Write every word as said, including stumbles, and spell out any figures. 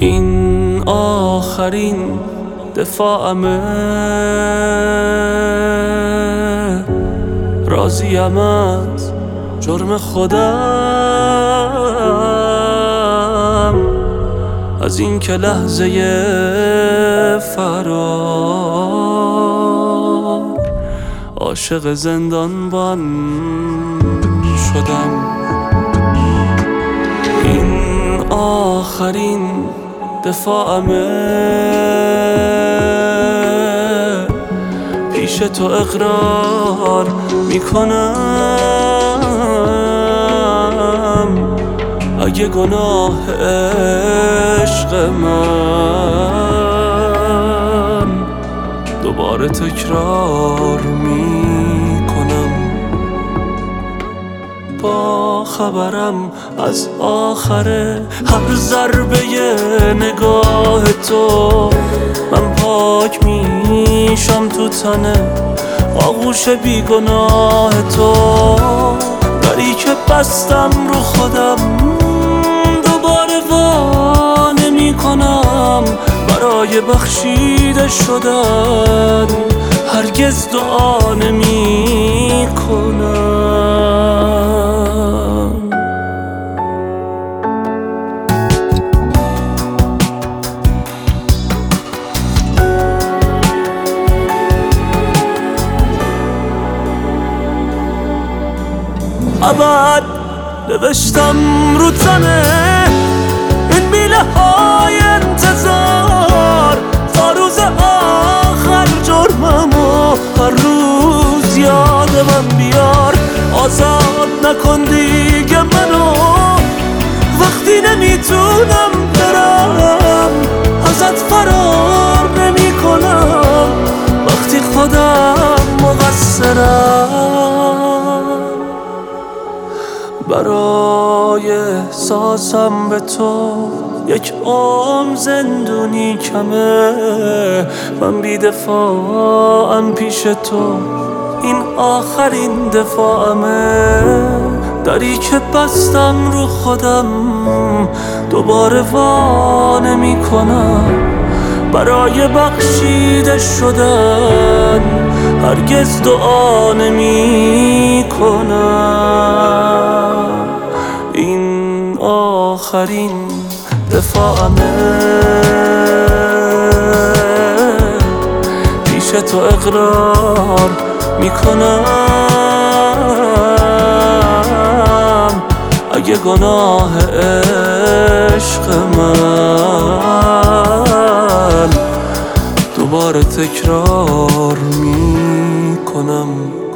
این آخرین دفاعمه، راضیم از جرم خودم، از این که لحظه فرار عاشق زندانبان شدم. این آخرین دفاعمه، پیش تو اقرار میکنم، اگه گناه عشق من دوباره تکرار میکنم. با خبرم از آخر هر ضربه نگاه تو، من پاک میشم تو تنه آغوش بیگناه تو. دری که بستم رو خودم دوباره وا نمی کنم، برای بخشیده شدن هرگز دعا نمی کنم. ابد نوشتم رو تنه این میله های انتظار، تا روز آخر جرممو هر روز یاد من بیار. آزاد نکن دیگه منو وقتی نمیتونم برم، ازت فرار نمی کنم وقتی خودم مقصرم. برای احساسم به تو یک عمر زندونی کمه، من بی دفاعم پیش تو، این آخرین دفاعمه. دری که بستم رو خودم دوباره وا نمی کنم، برای بخشیده شدن هرگز دعا نمی کنم. این آخرین دفاعمه، پیش تو اقرار می کنم، اگه گناه عشق من دوباره تکرار می کنم.